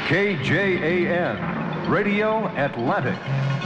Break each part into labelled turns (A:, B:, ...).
A: KJAN, Radio Atlantic.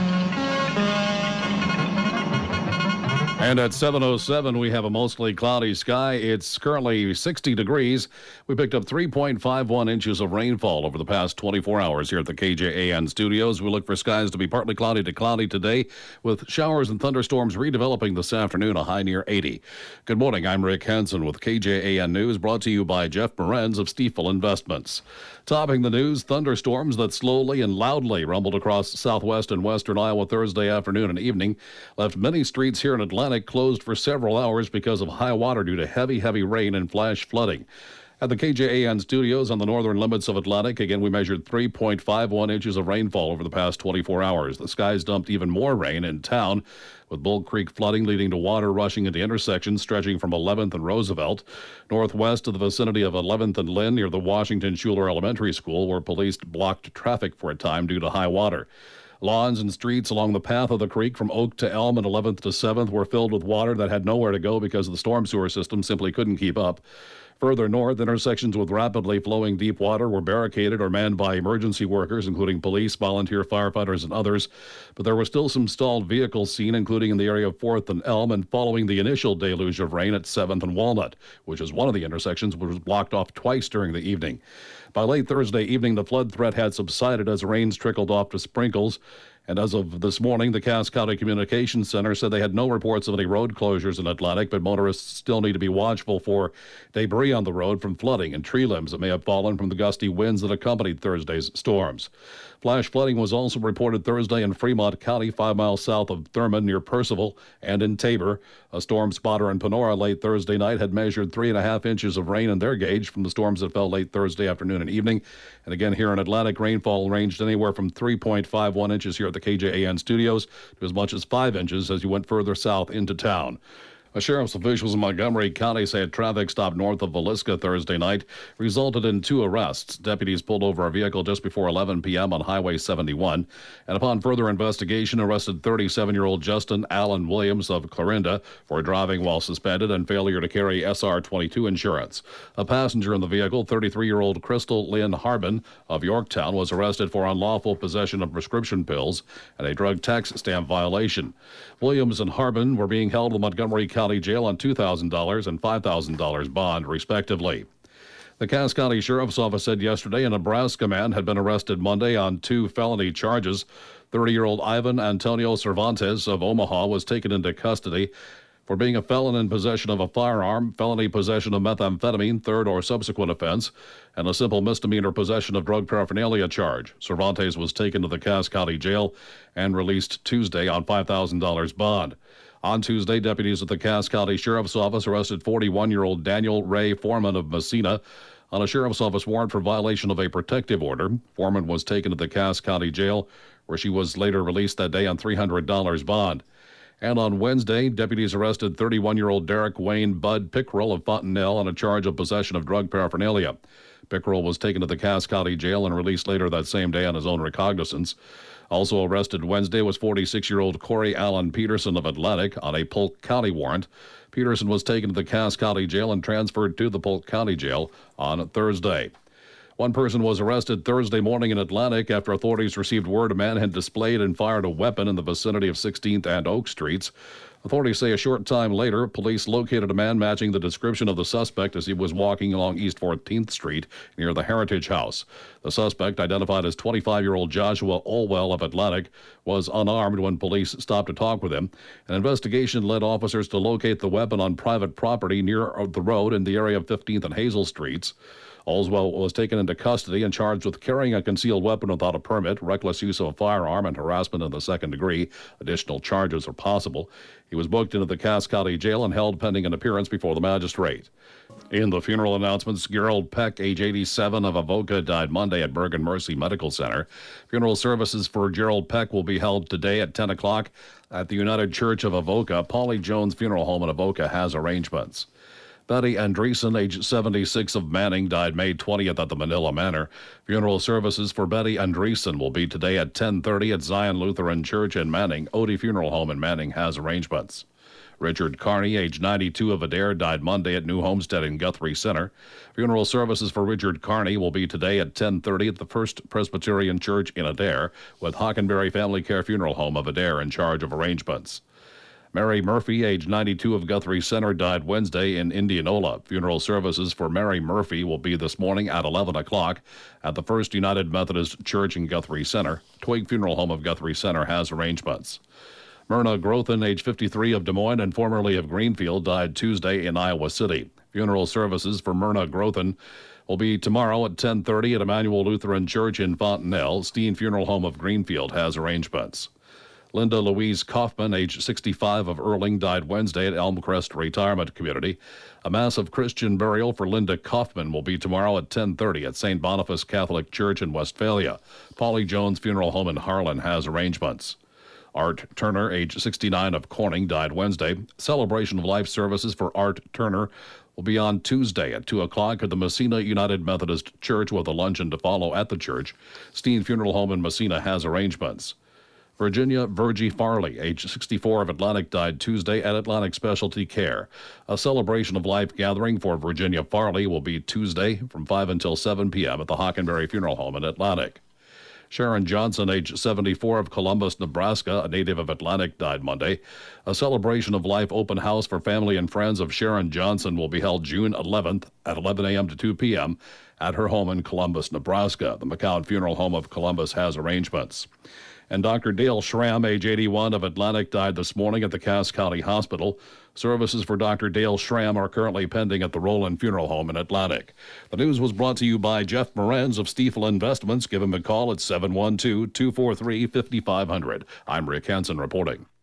B: And at 7:07, we have a mostly cloudy sky. It's currently 60 degrees. We picked up 3.51 inches of rainfall over the past 24 hours here at the KJAN studios. We look for skies to be partly cloudy to cloudy today, with showers and thunderstorms redeveloping this afternoon, a high near 80. Good morning. I'm Rick Hansen with KJAN News, brought to you by Jeff Morenz of Stiefel Investments. Topping the news, thunderstorms that slowly and loudly rumbled across southwest and western Iowa Thursday afternoon and evening left many streets here in Atlantic closed for several hours because of high water due to heavy rain and flash flooding. At the KJAN studios on the northern limits of Atlantic, again, we measured 3.51 inches of rainfall over the past 24 hours. The skies dumped even more rain in town, with Bull Creek flooding leading to water rushing into intersections stretching from 11th and Roosevelt, northwest of the vicinity of 11th and Lynn near the Washington Schuler Elementary School, where police blocked traffic for a time due to high water. Lawns and streets along the path of the creek from Oak to Elm and 11th to 7th were filled with water that had nowhere to go because the storm sewer system simply couldn't keep up. Further north, intersections with rapidly flowing deep water were barricaded or manned by emergency workers, including police, volunteer firefighters, and others. But there were still some stalled vehicles seen, including in the area of 4th and Elm, and following the initial deluge of rain at 7th and Walnut, which is one of the intersections which was blocked off twice during the evening. By late Thursday evening, the flood threat had subsided as rains trickled off to sprinkles. And as of this morning, the Cass County Communications Center said they had no reports of any road closures in Atlantic, but motorists still need to be watchful for debris on the road from flooding and tree limbs that may have fallen from the gusty winds that accompanied Thursday's storms. Flash flooding was also reported Thursday in Fremont County, 5 miles south of Thurman near Percival, and in Tabor. A storm spotter in Panora late Thursday night had measured 3.5 inches of rain in their gauge from the storms that fell late Thursday afternoon and evening. And again, here in Atlantic, rainfall ranged anywhere from 3.51 inches here at the KJAN studios to as much as 5 inches as you went further south into town. Sheriff's officials in Montgomery County say a traffic stop north of Villisca Thursday night resulted in 2 arrests. Deputies pulled over a vehicle just before 11 p.m. on Highway 71, and upon further investigation, arrested 37-year-old Justin Allen Williams of Clarinda for driving while suspended and failure to carry SR-22 insurance. A passenger in the vehicle, 33-year-old Crystal Lynn Harbin of Yorktown, was arrested for unlawful possession of prescription pills and a drug tax stamp violation. Williams and Harbin were being held in Montgomery County Jail on $2,000 and $5,000 bond, respectively. The Cass County Sheriff's Office said yesterday a Nebraska man had been arrested Monday on 2 felony charges. 30-year-old Ivan Antonio Cervantes of Omaha was taken into custody for being a felon in possession of a firearm, felony possession of methamphetamine, third or subsequent offense, and a simple misdemeanor possession of drug paraphernalia charge. Cervantes was taken to the Cass County Jail and released Tuesday on $5,000 bond. On Tuesday, deputies at the Cass County Sheriff's Office arrested 41-year-old Daniel Ray Foreman of Messina on a Sheriff's Office warrant for violation of a protective order. Foreman was taken to the Cass County Jail, where she was later released that day on $300 bond. And on Wednesday, deputies arrested 31-year-old Derek Wayne Bud Pickrell of Fontenelle on a charge of possession of drug paraphernalia. Pickrell was taken to the Cass County Jail and released later that same day on his own recognizance. Also arrested Wednesday was 46-year-old Corey Allen Peterson of Atlantic on a Polk County warrant. Peterson was taken to the Cass County Jail and transferred to the Polk County Jail on Thursday. One person was arrested Thursday morning in Atlantic after authorities received word a man had displayed and fired a weapon in the vicinity of 16th and Oak Streets. Authorities say a short time later, police located a man matching the description of the suspect as he was walking along East 14th Street near the Heritage House. The suspect, identified as 25-year-old Joshua Olwell of Atlantic, was unarmed when police stopped to talk with him. An investigation led officers to locate the weapon on private property near the road in the area of 15th and Hazel Streets. Olwell was taken into custody and charged with carrying a concealed weapon without a permit, reckless use of a firearm, and harassment in the second degree. Additional charges are possible. He was booked into the Cass County Jail and held pending an appearance before the magistrate. In the funeral announcements, Gerald Peck, age 87, of Avoca, died Monday at Bergen Mercy Medical Center. Funeral services for Gerald Peck will be held today at 10 o'clock at the United Church of Avoca. Paulie Jones Funeral Home in Avoca has arrangements. Betty Andreessen, age 76, of Manning, died May 20th at the Manila Manor. Funeral services for Betty Andreessen will be today at 10:30 at Zion Lutheran Church in Manning. Odie Funeral Home in Manning has arrangements. Richard Carney, age 92 of Adair, died Monday at New Homestead in Guthrie Center. Funeral services for Richard Carney will be today at 10:30 at the First Presbyterian Church in Adair, with Hockenberry Family Care Funeral Home of Adair in charge of arrangements. Mary Murphy, age 92 of Guthrie Center, died Wednesday in Indianola. Funeral services for Mary Murphy will be this morning at 11 o'clock at the First United Methodist Church in Guthrie Center. Twig Funeral Home of Guthrie Center has arrangements. Myrna Grothin, age 53 of Des Moines and formerly of Greenfield, died Tuesday in Iowa City. Funeral services for Myrna Grothin will be tomorrow at 10:30 at Emmanuel Lutheran Church in Fontenelle. Steen Funeral Home of Greenfield has arrangements. Linda Louise Kaufman, age 65 of Erling, died Wednesday at Elmcrest Retirement Community. A mass of Christian burial for Linda Kaufman will be tomorrow at 10:30 at St. Boniface Catholic Church in Westphalia. Polly Jones Funeral Home in Harlan has arrangements. Art Turner, age 69 of Corning, died Wednesday. Celebration of life services for Art Turner will be on Tuesday at 2 o'clock at the Messina United Methodist Church, with a luncheon to follow at the church. Steen Funeral Home in Messina has arrangements. Virginia Virgie Farley, age 64 of Atlantic, died Tuesday at Atlantic Specialty Care. A celebration of life gathering for Virginia Farley will be Tuesday from 5 until 7 p.m. at the Hockenberry Funeral Home in Atlantic. Sharon Johnson, age 74 of Columbus, Nebraska, a native of Atlantic, died Monday. A celebration of life open house for family and friends of Sharon Johnson will be held June 11th at 11 a.m. to 2 p.m. at her home in Columbus, Nebraska. The McCown Funeral Home of Columbus has arrangements. And Dr. Dale Schramm, age 81 of Atlantic, died this morning at the Cass County Hospital. Services for Dr. Dale Schramm are currently pending at the Roland Funeral Home in Atlantic. The news was brought to you by Jeff Morenz of Stiefel Investments. Give him a call at 712-243-5500. I'm Rick Hansen reporting.